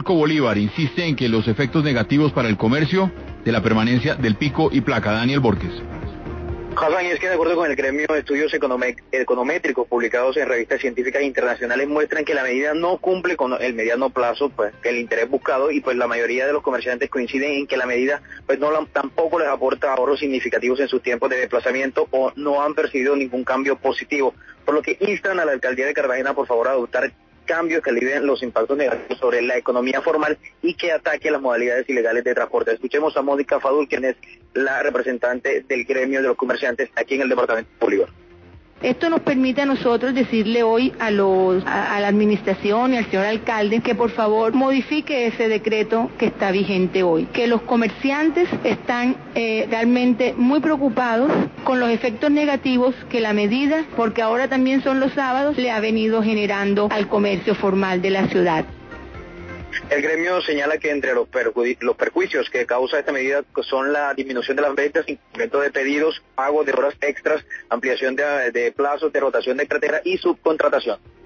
Banco Bolívar insiste en que los efectos negativos para el comercio de la permanencia del pico y placa. Daniel Borges. Hassan, es que de acuerdo con el gremio de estudios econométricos publicados en revistas científicas internacionales muestran que la medida no cumple con el mediano plazo, pues que el interés buscado, y pues la mayoría de los comerciantes coinciden en que la medida pues tampoco les aporta ahorros significativos en sus tiempos de desplazamiento o no han percibido ningún cambio positivo, por lo que instan a la alcaldía de Cartagena por favor a adoptar cambios que alivien los impactos negativos sobre la economía formal y que ataque las modalidades ilegales de transporte. Escuchemos a Mónica Fadul, quien es la representante del gremio de los comerciantes aquí en el departamento de Bolívar. Esto nos permite a nosotros decirle hoy a la administración y al señor alcalde que por favor modifique ese decreto que está vigente hoy, que los comerciantes están realmente muy preocupados con los efectos negativos que la medida, porque ahora también son los sábados, le ha venido generando al comercio formal de la ciudad. El gremio señala que entre los perjuicios que causa esta medida son la disminución de las ventas, incremento de pedidos, pago de horas extras, ampliación de plazos de rotación de cartera y subcontratación.